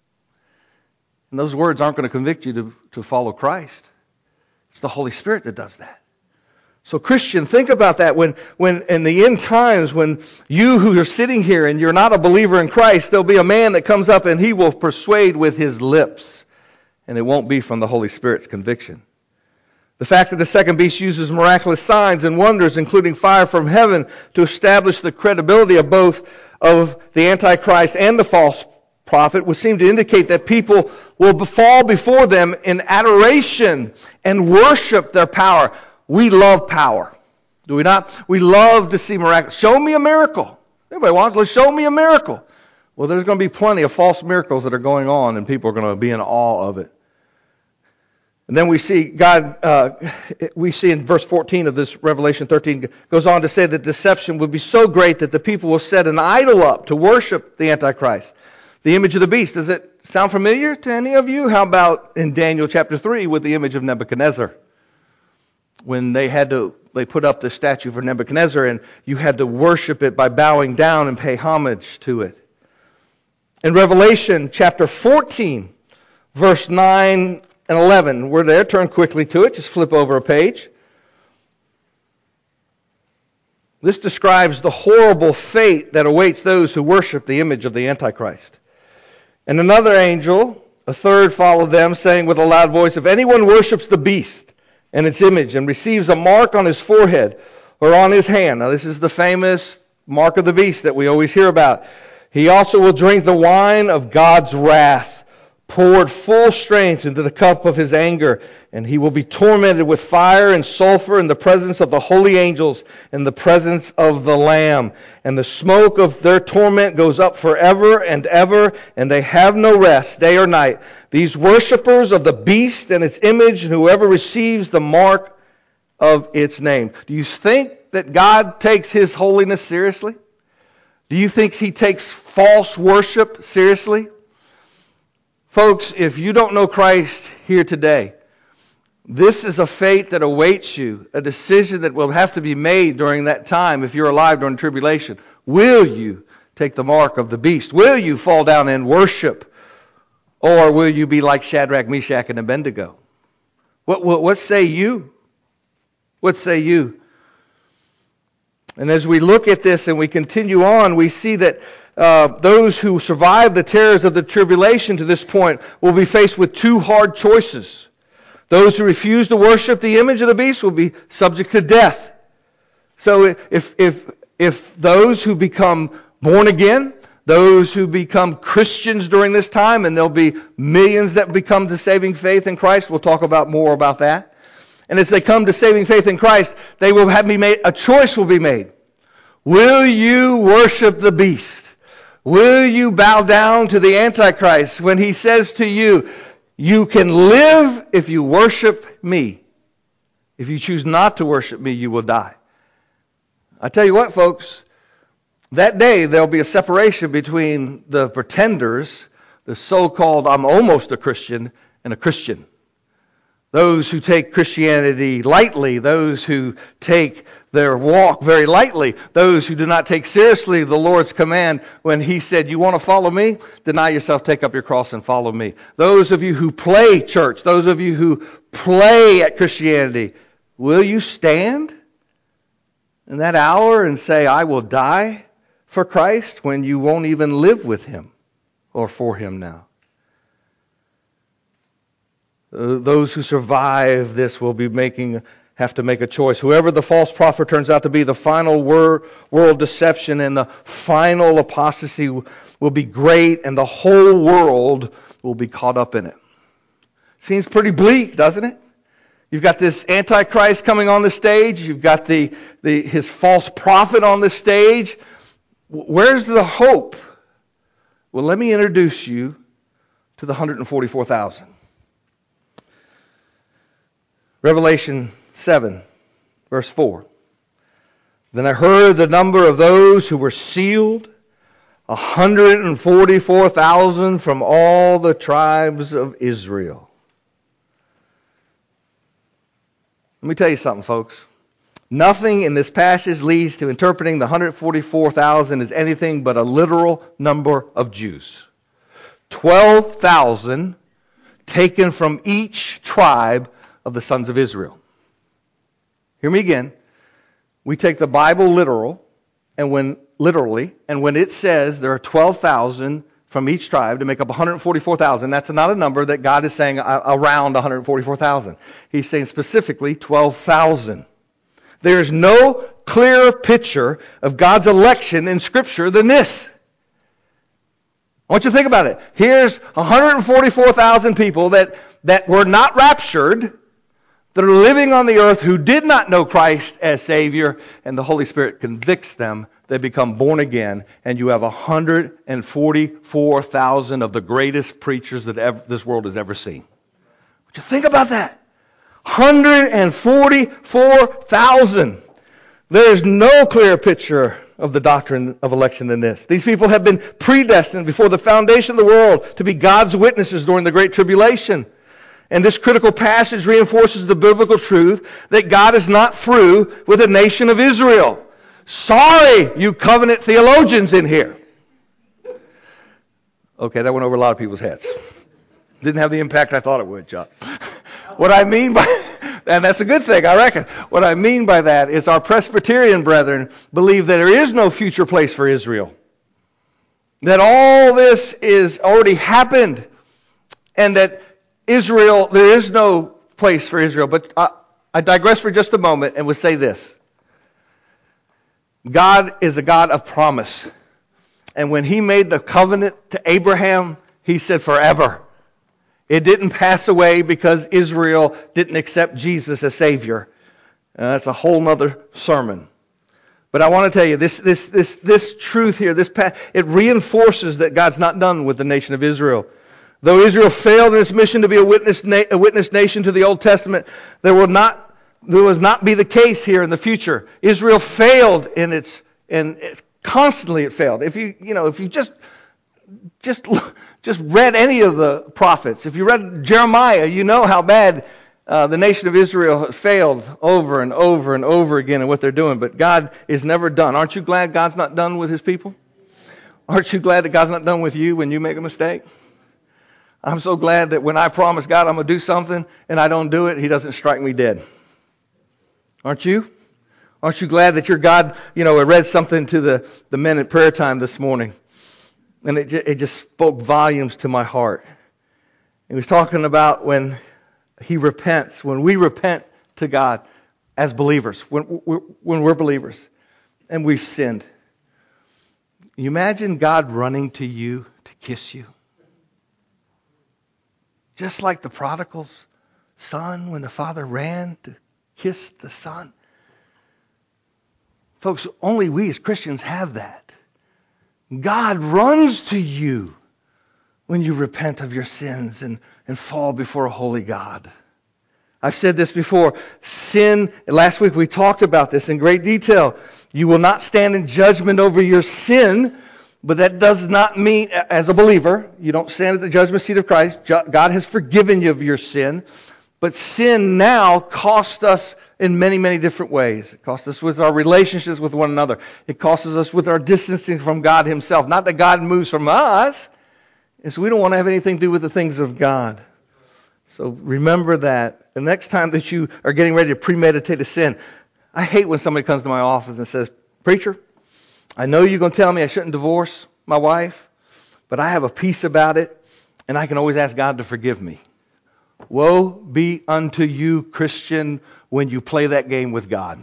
And those words aren't going to convict you to follow Christ. It's the Holy Spirit that does that. So Christian, think about that when in the end times, when you who are sitting here and you're not a believer in Christ, there'll be a man that comes up and he will persuade with his lips. And it won't be from the Holy Spirit's conviction. The fact that the second beast uses miraculous signs and wonders, including fire from heaven, to establish the credibility of both of the Antichrist and the false prophet would seem to indicate that people will fall before them in adoration and worship their power. We love power. Do we not? We love to see miracles. Show me a miracle. Everybody wants to show me a miracle. Well, there's going to be plenty of false miracles that are going on, and people are going to be in awe of it. And then we see we see in verse 14 of this Revelation 13, goes on to say that deception would be so great that the people will set an idol up to worship the Antichrist. The image of the beast, does it sound familiar to any of you? How about in Daniel chapter 3 with the image of Nebuchadnezzar? When they had to they put up the statue for Nebuchadnezzar, and you had to worship it by bowing down and pay homage to it. In Revelation chapter 14, verse 9 and 11, we're there. Turn quickly to it. Just flip over a page. This describes the horrible fate that awaits those who worship the image of the Antichrist. And another angel, a third, followed them, saying with a loud voice, if anyone worships the beast and its image and receives a mark on his forehead or on his hand. Now this is the famous mark of the beast that we always hear about. He also will drink the wine of God's wrath, poured full strength into the cup of his anger, and he will be tormented with fire and sulfur in the presence of the holy angels, in the presence of the Lamb. And the smoke of their torment goes up forever and ever, and they have no rest, day or night. These worshipers of the beast and its image, and whoever receives the mark of its name. Do you think that God takes his holiness seriously? Do you think he takes false worship seriously? Folks, if you don't know Christ here today, this is a fate that awaits you, a decision that will have to be made during that time if you're alive during tribulation. Will you take the mark of the beast? Will you fall down and worship? Or will you be like Shadrach, Meshach, and Abednego? What say you? What say you? And as we look at this and we continue on, we see that those who survive the terrors of the tribulation to this point will be faced with two hard choices. Those who refuse to worship the image of the beast will be subject to death. So if those who become born again, those who become Christians during this time, and there'll be millions that become to saving faith in Christ, we'll talk about more about that. And as they come to saving faith in Christ, they will have a choice will be made. Will you worship the beast? Will you bow down to the Antichrist when he says to you, you can live if you worship me. If you choose not to worship me, you will die. I tell you what, folks, that day there'll be a separation between the pretenders, the so-called I'm almost a Christian, and a Christian. Those who take Christianity lightly, those who take their walk very lightly, those who do not take seriously the Lord's command when he said, you want to follow me? Deny yourself, take up your cross, and follow me. Those of you who play church, those of you who play at Christianity, will you stand in that hour and say, I will die for Christ, when you won't even live with him or for him now? Those who survive this will have to make a choice. Whoever the false prophet turns out to be, the final world deception and the final apostasy will be great, and the whole world will be caught up in it. Seems pretty bleak, doesn't it? You've got this Antichrist coming on the stage. You've got his false prophet on the stage. Where's the hope? Well, let me introduce you to the 144,000. Revelation 7, verse 4. Then I heard the number of those who were sealed, 144,000 from all the tribes of Israel. Let me tell you something, folks. Nothing in this passage leads to interpreting the 144,000 as anything but a literal number of Jews. 12,000 taken from each tribe of the sons of Israel. Hear me again. We take the Bible literally, and when it says there are 12,000 from each tribe to make up 144,000, that's not a number that God is saying around 144,000. He's saying specifically 12,000. There's no clearer picture of God's election in Scripture than this. I want you to think about it. Here's 144,000 people that were not raptured, that are living on the earth, who did not know Christ as Savior, and the Holy Spirit convicts them. They become born again, and you have 144,000 of the greatest preachers that this world has ever seen. Would you think about that? 144,000. There's no clearer picture of the doctrine of election than this. These people have been predestined before the foundation of the world to be God's witnesses during the Great Tribulation. And this critical passage reinforces the biblical truth that God is not through with the nation of Israel. Sorry, you covenant theologians in here. Okay, that went over a lot of people's heads. Didn't have the impact I thought it would, John. What I mean by, and that's a good thing, I reckon. What I mean by that is our Presbyterian brethren believe that there is no future place for Israel. That all this is already happened, and that Israel, there is no place for Israel. But I digress for just a moment and would say this. God is a God of promise. And when he made the covenant to Abraham, he said forever. It didn't pass away because Israel didn't accept Jesus as Savior. That's a whole other sermon. But I want to tell you, this truth here, it reinforces that God's not done with the nation of Israel. Though Israel failed in its mission to be a witness nation to the Old Testament, there will not be the case here in the future. Israel failed constantly it failed. If you just read any of the prophets, if you read Jeremiah, you know how bad the nation of Israel has failed over and over and over again in what they're doing. But God is never done. Aren't you glad God's not done with his people? Aren't you glad that God's not done with you when you make a mistake? I'm so glad that when I promise God I'm going to do something and I don't do it, he doesn't strike me dead. Aren't you? Aren't you glad that your God, I read something to the men at prayer time this morning, and it just spoke volumes to my heart. He was talking about when he repents, when we repent to God as believers, when we're believers and we've sinned. You imagine God running to you to kiss you? Just like the prodigal son when the father ran to kiss the son. Folks, only we as Christians have that. God runs to you when you repent of your sins and fall before a holy God. I've said this before. Sin, last week we talked about this in great detail. You will not stand in judgment over your sin, but that does not mean, as a believer, you don't stand at the judgment seat of Christ. God has forgiven you of your sin. But sin now costs us in many, many different ways. It costs us with our relationships with one another. It costs us with our distancing from God himself. Not that God moves from us. It's we don't want to have anything to do with the things of God. So remember that. The next time that you are getting ready to premeditate a sin, I hate when somebody comes to my office and says, "Preacher, I know you're going to tell me I shouldn't divorce my wife, but I have a peace about it, and I can always ask God to forgive me." Woe be unto you, Christian, when you play that game with God.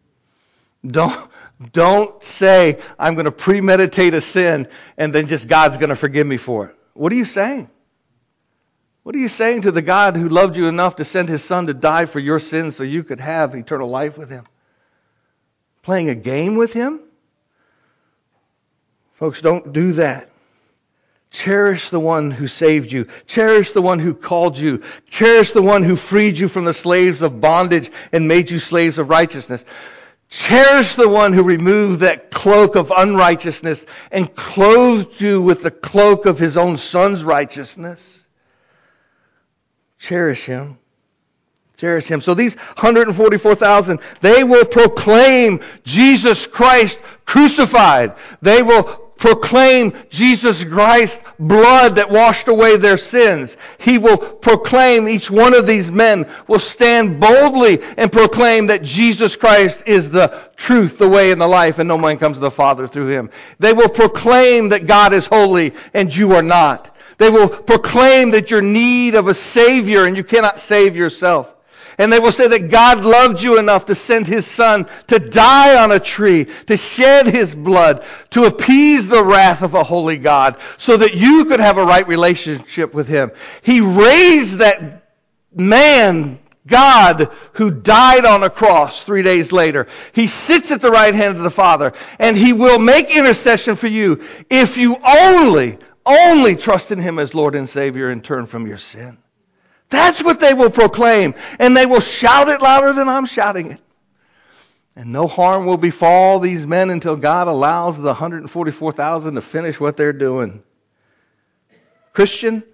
Don't say, "I'm going to premeditate a sin, and then just God's going to forgive me for it." What are you saying? What are you saying to the God who loved you enough to send his son to die for your sins so you could have eternal life with him? Playing a game with him? Folks, don't do that. Cherish the one who saved you. Cherish the one who called you. Cherish the one who freed you from the slaves of bondage and made you slaves of righteousness. Cherish the one who removed that cloak of unrighteousness and clothed you with the cloak of his own son's righteousness. Cherish him. Cherish him. So these 144,000, they will proclaim Jesus Christ crucified. They will proclaim Jesus Christ's blood that washed away their sins. He will proclaim, each one of these men will stand boldly and proclaim that Jesus Christ is the truth, the way, and the life, and no man comes to the Father through him. They will proclaim that God is holy and you are not. They will proclaim that you're in need of a Savior and you cannot save yourself. And they will say that God loved you enough to send his son to die on a tree, to shed his blood, to appease the wrath of a holy God, so that you could have a right relationship with him. He raised that man, God, who died on a cross 3 days later. He sits at the right hand of the Father, and he will make intercession for you if you only trust in him as Lord and Savior and turn from your sin. That's what they will proclaim. And they will shout it louder than I'm shouting it. And no harm will befall these men until God allows the 144,000 to finish what they're doing. Christian,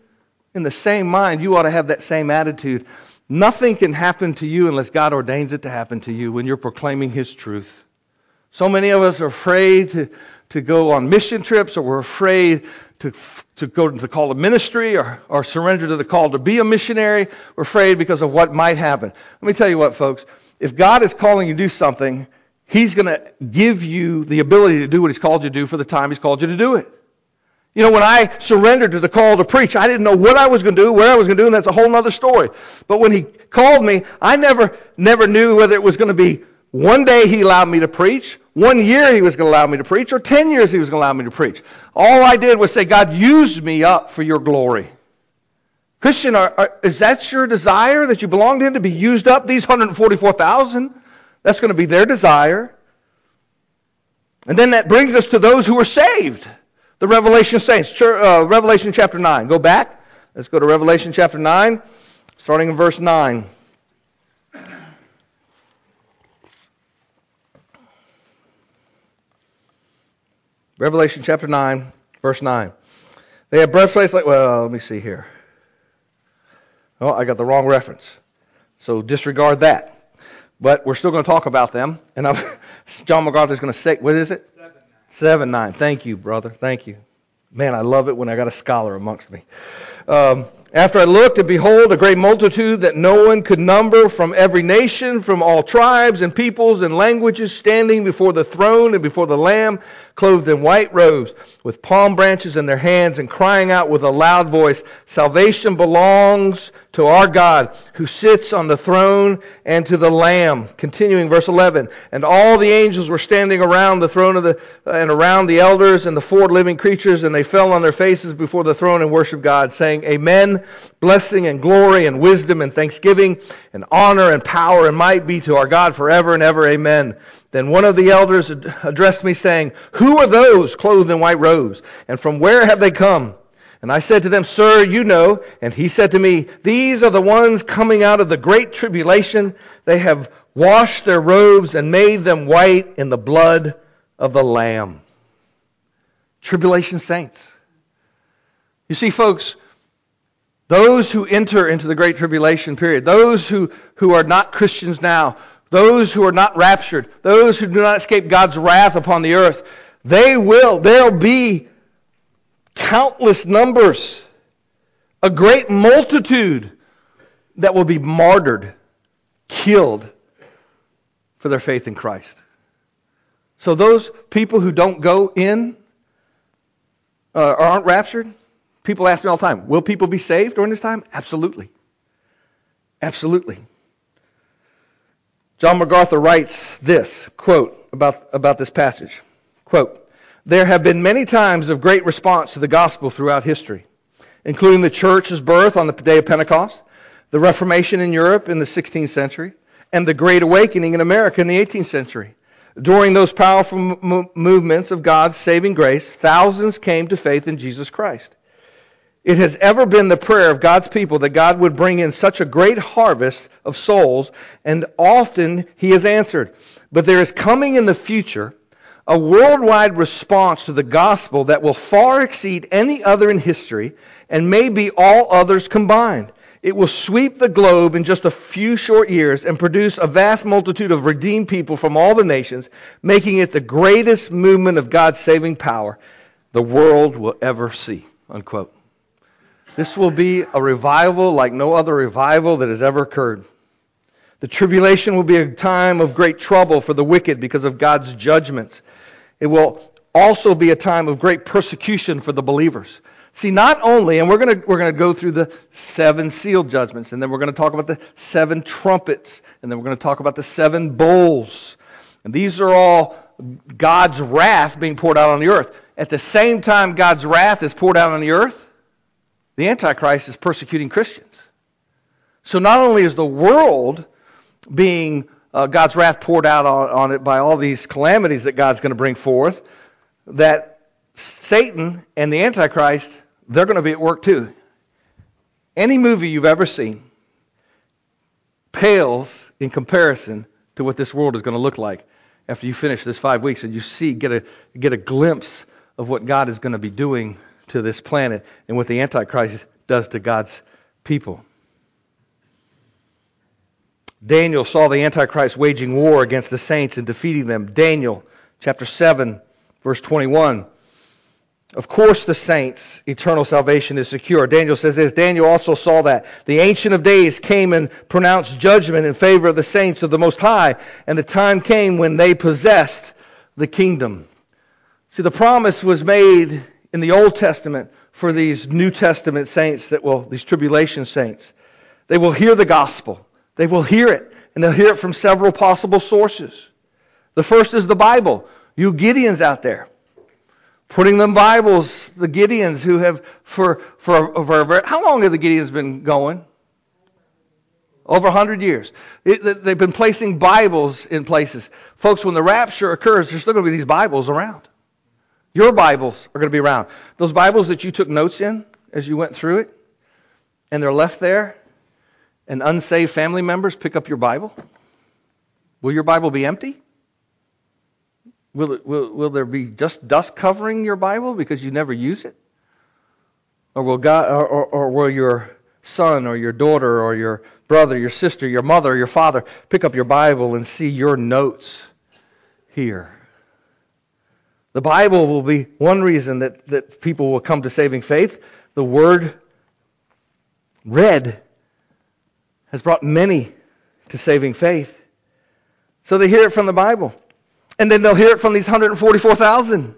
In the same mind, you ought to have that same attitude. Nothing can happen to you unless God ordains it to happen to you when you're proclaiming His truth. So many of us are afraid to go on mission trips, or we're afraid to go to the call of ministry, or surrender to the call to be a missionary. We're afraid because of what might happen. Let me tell you what, folks. If God is calling you to do something, He's going to give you the ability to do what He's called you to do for the time He's called you to do it. You know, when I surrendered to the call to preach, I didn't know what I was going to do, where I was going to do, and that's a whole other story. But when He called me, I never knew whether it was going to be one day He allowed me to preach, 1 year He was going to allow me to preach, or 10 years He was going to allow me to preach. All I did was say, God, use me up for your glory. Christian, is that your desire, that you belong to Him, to be used up? These 144,000, that's going to be their desire. And then that brings us to those who are saved. The Revelation saints, Revelation chapter 9. Go back. Let's go to Revelation chapter 9, starting in verse 9. Revelation chapter 9, verse 9. They have breastplates like, well, let me see here. Oh, I got the wrong reference. So disregard that. But we're still going to talk about them. And John MacArthur is going to say, what is it? 7:9. Thank you, brother. Thank you. Man, I love it when I got a scholar amongst me. After I looked, and behold, a great multitude that no one could number, from every nation, from all tribes and peoples and languages, standing before the throne and before the Lamb, clothed in white robes, with palm branches in their hands, and crying out with a loud voice, "Salvation belongs to our God, who sits on the throne, and to the Lamb." Continuing, verse 11. And all the angels were standing around the throne and around the elders and the 4 living creatures, and they fell on their faces before the throne and worshiped God, saying, Amen. Blessing and glory and wisdom and thanksgiving and honor and power and might be to our God forever and ever. Amen. Then one of the elders addressed me, saying, Who are those clothed in white robes, and from where have they come? And I said to them, Sir, you know. And he said to me, These are the ones coming out of the great tribulation. They have washed their robes and made them white in the blood of the Lamb. Tribulation saints. You see, folks, those who enter into the great tribulation period, those who are not Christians now, those who are not raptured, those who do not escape God's wrath upon the earth, there'll be countless numbers, a great multitude that will be martyred, killed for their faith in Christ. So those people who don't go in or aren't raptured, people ask me all the time, will people be saved during this time? Absolutely. Absolutely. John MacArthur writes this, quote, about this passage. Quote, There have been many times of great response to the gospel throughout history, including the church's birth on the day of Pentecost, the Reformation in Europe in the 16th century, and the Great Awakening in America in the 18th century. During those powerful movements of God's saving grace, thousands came to faith in Jesus Christ. It has ever been the prayer of God's people that God would bring in such a great harvest of souls, and often He has answered. But there is coming in the future a worldwide response to the gospel that will far exceed any other in history, and maybe all others combined. It will sweep the globe in just a few short years and produce a vast multitude of redeemed people from all the nations, making it the greatest movement of God's saving power the world will ever see. Unquote. This will be a revival like no other revival that has ever occurred. The tribulation will be a time of great trouble for the wicked because of God's judgments. It will also be a time of great persecution for the believers. See, not only, and we're going to go through the 7 seal judgments, and then we're going to talk about the 7 trumpets, and then we're going to talk about the 7 bowls. And these are all God's wrath being poured out on the earth. At the same time God's wrath is poured out on the earth, the Antichrist is persecuting Christians. So not only is the world being God's wrath poured out on it by all these calamities that God's going to bring forth, that Satan and the Antichrist, they're going to be at work too. Any movie you've ever seen pales in comparison to what this world is going to look like after you finish this 5 weeks and you get a glimpse of what God is going to be doing to this planet and what the Antichrist does to God's people. Daniel saw the Antichrist waging war against the saints and defeating them. Daniel chapter 7, verse 21. Of course the saints' eternal salvation is secure. Daniel says this. Daniel also saw that. The Ancient of Days came and pronounced judgment in favor of the saints of the Most High, and the time came when they possessed the kingdom. See, the promise was made in the Old Testament for these New Testament saints these tribulation saints. They will hear the gospel. They will hear it, and they'll hear it from several possible sources. The first is the Bible. You Gideons out there, putting them Bibles, the Gideons who have for how long have the Gideons been going? Over 100 years. They've been placing Bibles in places. Folks, when the rapture occurs, there's still going to be these Bibles around. Your Bibles are going to be around. Those Bibles that you took notes in as you went through it, and they're left there, and unsaved family members pick up your Bible. Will your Bible be empty? Will there be just dust covering your Bible because you never use it? Or will God, or will your son or your daughter or your brother, your sister, your mother, your father pick up your Bible and see your notes here? The Bible will be one reason that people will come to saving faith. The Word read has brought many to saving faith. So they hear it from the Bible. And then they'll hear it from these 144,000.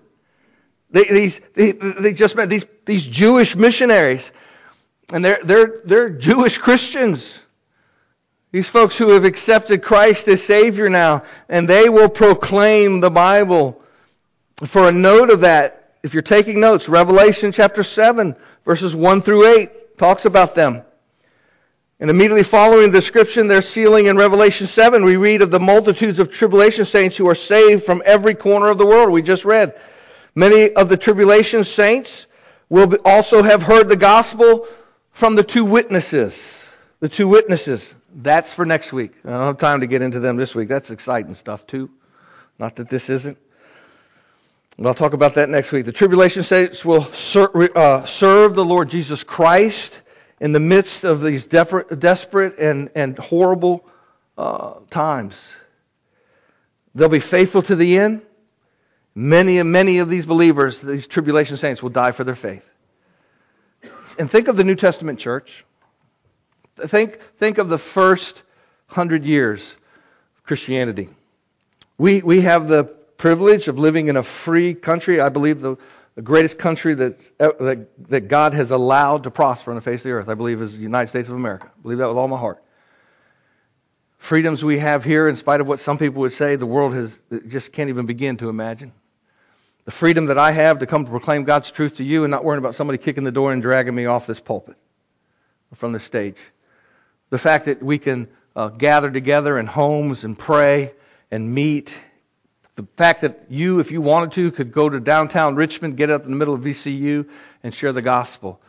They just met these Jewish missionaries. And they're Jewish Christians. These folks who have accepted Christ as Savior now. And they will proclaim the Bible. For a note of that, if you're taking notes, Revelation chapter 7, verses 1 through 8, talks about them. And immediately following the description, their sealing in Revelation 7, we read of the multitudes of tribulation saints who are saved from every corner of the world. We just read. Many of the tribulation saints will also have heard the gospel from the two witnesses. The two witnesses. That's for next week. I don't have time to get into them this week. That's exciting stuff too. Not that this isn't. But I'll talk about that next week. The tribulation saints will serve the Lord Jesus Christ in the midst of these desperate and horrible times. They'll be faithful to the end. Many of these believers, these tribulation saints, will die for their faith. And think of the New Testament church. Think of the first 100 years of Christianity. We have the privilege of living in a free country. I believe the greatest country that God has allowed to prosper on the face of the earth, I believe, is the United States of America. I believe that with all my heart. Freedoms we have here, in spite of what some people would say, the world just can't even begin to imagine. The freedom that I have to come to proclaim God's truth to you and not worrying about somebody kicking the door and dragging me off this pulpit or from the stage. The fact that we can gather together in homes and pray and meet. The fact that you, if you wanted to, could go to downtown Richmond, get up in the middle of VCU, and share the gospel.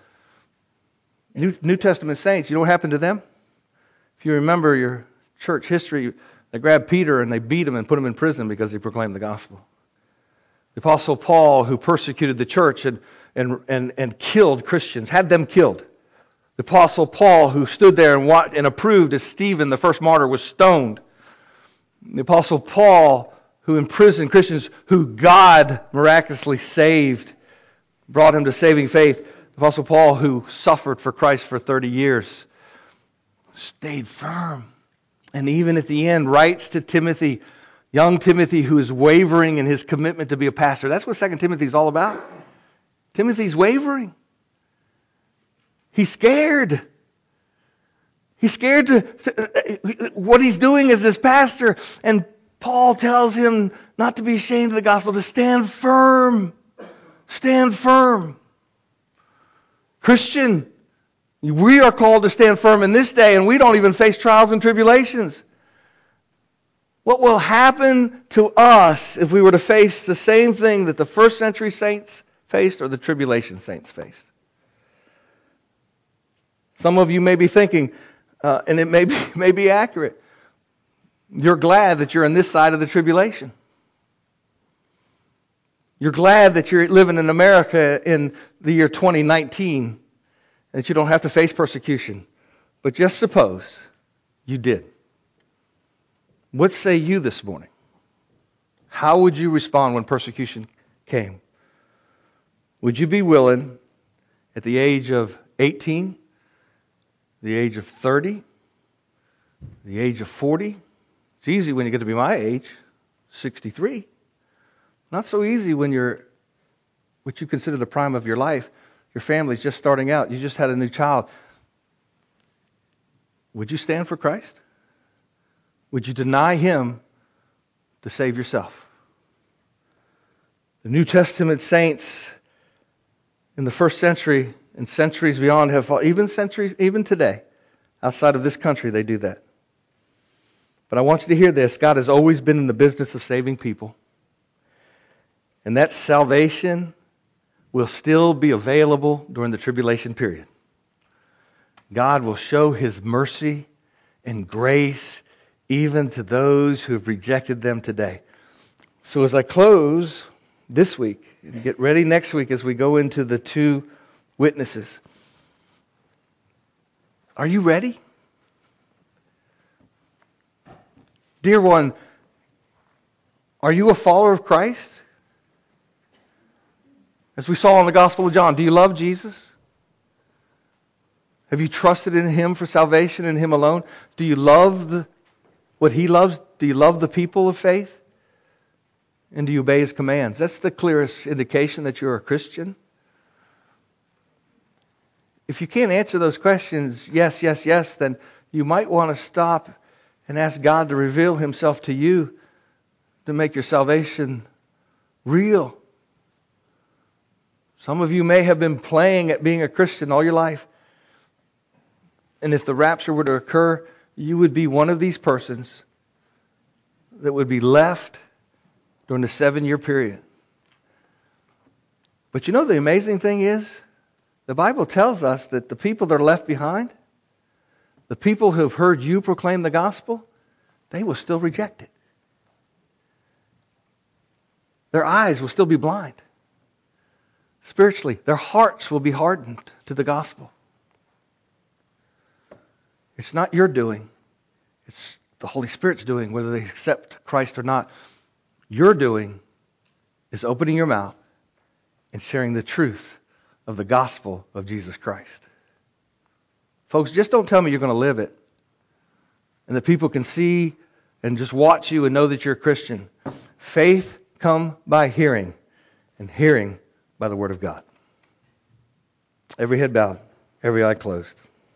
New Testament saints, you know what happened to them? If you remember your church history, they grabbed Peter and they beat him and put him in prison because he proclaimed the gospel. The Apostle Paul, who persecuted the church and killed Christians, had them killed. The Apostle Paul, who stood there and approved as Stephen, the first martyr, was stoned. The Apostle Paul, who imprisoned Christians who God miraculously saved, brought him to saving faith. The Apostle Paul, who suffered for Christ for 30 years, stayed firm. And even at the end, writes to Timothy, young Timothy, who is wavering in his commitment to be a pastor. That's what 2 Timothy is all about. Timothy's wavering. He's scared. He's scared what he's doing as this pastor. And Paul tells him not to be ashamed of the gospel, to stand firm. Stand firm. Christian, we are called to stand firm in this day, and we don't even face trials and tribulations. What will happen to us if we were to face the same thing that the first century saints faced or the tribulation saints faced? Some of you may be thinking, and it may be accurate, you're glad that you're on this side of the tribulation. You're glad that you're living in America in the year 2019 that you don't have to face persecution. But just suppose you did. What say you this morning? How would you respond when persecution came? Would you be willing at the age of 18, the age of 30, the age of 40? It's easy when you get to be my age, 63. Not so easy when you're what you consider the prime of your life. Your family's just starting out. You just had a new child. Would you stand for Christ? Would you deny Him to save yourself? The New Testament saints in the first century and centuries beyond have fought, even today, outside of this country, they do that. But I want you to hear this. God has always been in the business of saving people. And that salvation will still be available during the tribulation period. God will show His mercy and grace even to those who have rejected them today. So as I close this week, and get ready next week as we go into the two witnesses, are you ready? Dear one, are you a follower of Christ? As we saw in the Gospel of John, do you love Jesus? Have you trusted in Him for salvation, in Him alone? Do you love what He loves? Do you love the people of faith? And do you obey His commands? That's the clearest indication that you're a Christian. If you can't answer those questions, yes, yes, yes, then you might want to stop and ask God to reveal Himself to you to make your salvation real. Some of you may have been playing at being a Christian all your life. And if the rapture were to occur, you would be one of these persons that would be left during the 7-year period. But you know the amazing thing is, the Bible tells us that the people that are left behind, the people who have heard you proclaim the gospel, they will still reject it. Their eyes will still be blind. Spiritually, their hearts will be hardened to the gospel. It's not your doing. It's the Holy Spirit's doing, whether they accept Christ or not. Your doing is opening your mouth and sharing the truth of the gospel of Jesus Christ. Folks, just don't tell me you're going to live it, and that people can see and just watch you and know that you're a Christian. Faith comes by hearing, and hearing by the Word of God. Every head bowed, every eye closed.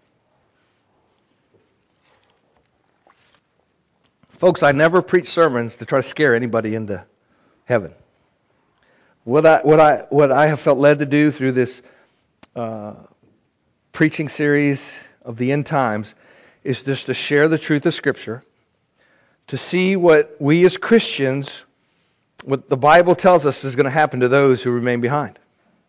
Folks, I never preach sermons to try to scare anybody into heaven. What I have felt led to do through this preaching series of the end times is just to share the truth of Scripture, to see what we as Christians, what the Bible tells us is going to happen to those who remain behind.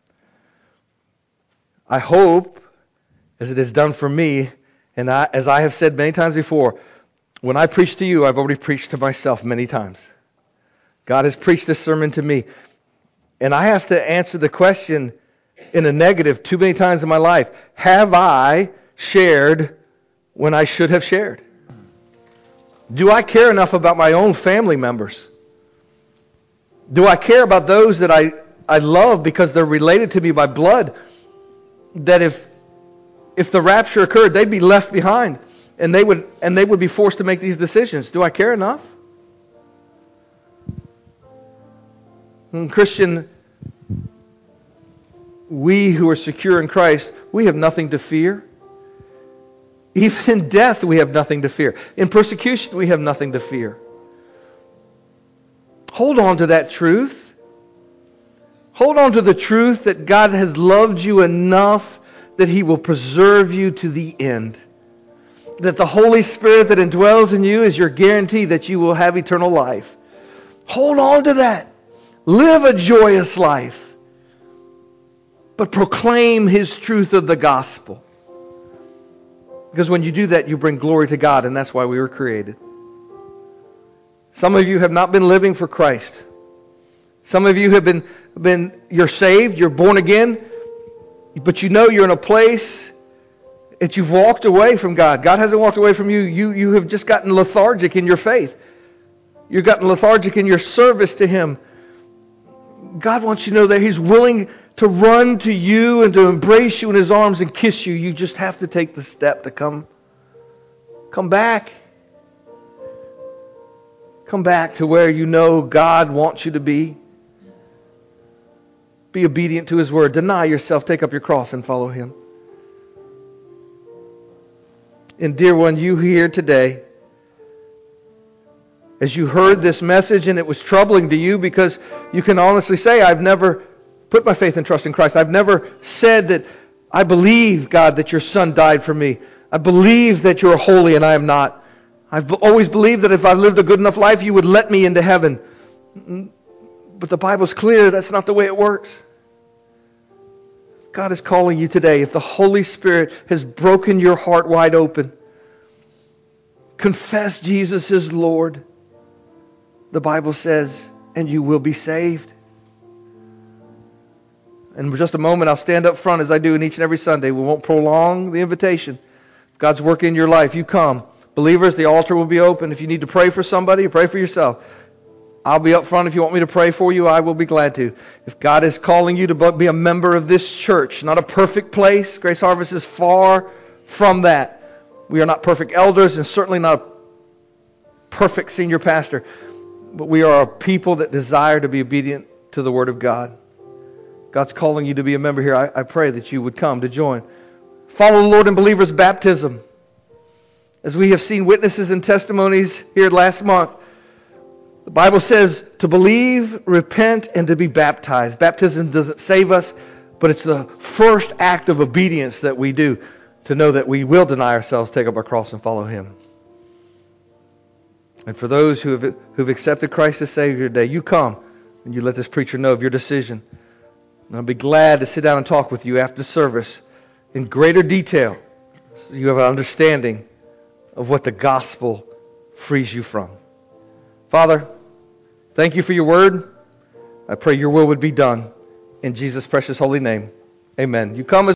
I hope, as it has done for me, and as I have said many times before, when I preach to you, I've already preached to myself many times. God has preached this sermon to me. And I have to answer the question in a negative too many times in my life. Have I shared when I should have shared? Do I care enough about my own family members? Do I care about those that I love because they're related to me by blood? That if the rapture occurred, they'd be left behind. And they would be forced to make these decisions. Do I care enough? Christian, we who are secure in Christ, we have nothing to fear. Even in death, we have nothing to fear. In persecution, we have nothing to fear. Hold on to that truth. Hold on to the truth that God has loved you enough that He will preserve you to the end. That the Holy Spirit that indwells in you is your guarantee that you will have eternal life. Hold on to that. Live a joyous life. But proclaim His truth of the gospel. Because when you do that, you bring glory to God, and that's why we were created. Some of you have not been living for Christ. Some of you have you're saved, you're born again, but you know you're in a place that you've walked away from God. God hasn't walked away from you. You have just gotten lethargic in your faith. You've gotten lethargic in your service to Him. God wants you to know that He's willing to run to you and to embrace you in His arms and kiss you. You just have to take the step to come back. Come back to where you know God wants you to be. Be obedient to His word. Deny yourself. Take up your cross and follow Him. And dear one, you here today, as you heard this message and it was troubling to you because you can honestly say, I've never put my faith and trust in Christ. I've never said that I believe, God, that your Son died for me. I believe that you're holy and I am not. I've always believed that if I lived a good enough life, you would let me into heaven. But the Bible's clear, that's not the way it works. God is calling you today. If the Holy Spirit has broken your heart wide open, confess Jesus is Lord, the Bible says, and you will be saved. And in just a moment, I'll stand up front as I do in each and every Sunday. We won't prolong the invitation. If God's working in your life, you come. Believers, the altar will be open. If you need to pray for somebody, pray for yourself. I'll be up front. If you want me to pray for you, I will be glad to. If God is calling you to be a member of this church, not a perfect place, Grace Harvest is far from that. We are not perfect elders and certainly not a perfect senior pastor. But we are a people that desire to be obedient to the Word of God. God's calling you to be a member here. I pray that you would come to join. Follow the Lord in believers' baptism. As we have seen witnesses and testimonies here last month, the Bible says to believe, repent, and to be baptized. Baptism doesn't save us, but it's the first act of obedience that we do to know that we will deny ourselves, take up our cross, and follow Him. And for those who've accepted Christ as Savior today, you come and you let this preacher know of your decision. And I'll be glad to sit down and talk with you after service in greater detail so you have an understanding of what the gospel frees you from. Father, thank you for your word. I pray your will would be done. In Jesus' precious holy name, amen. You come as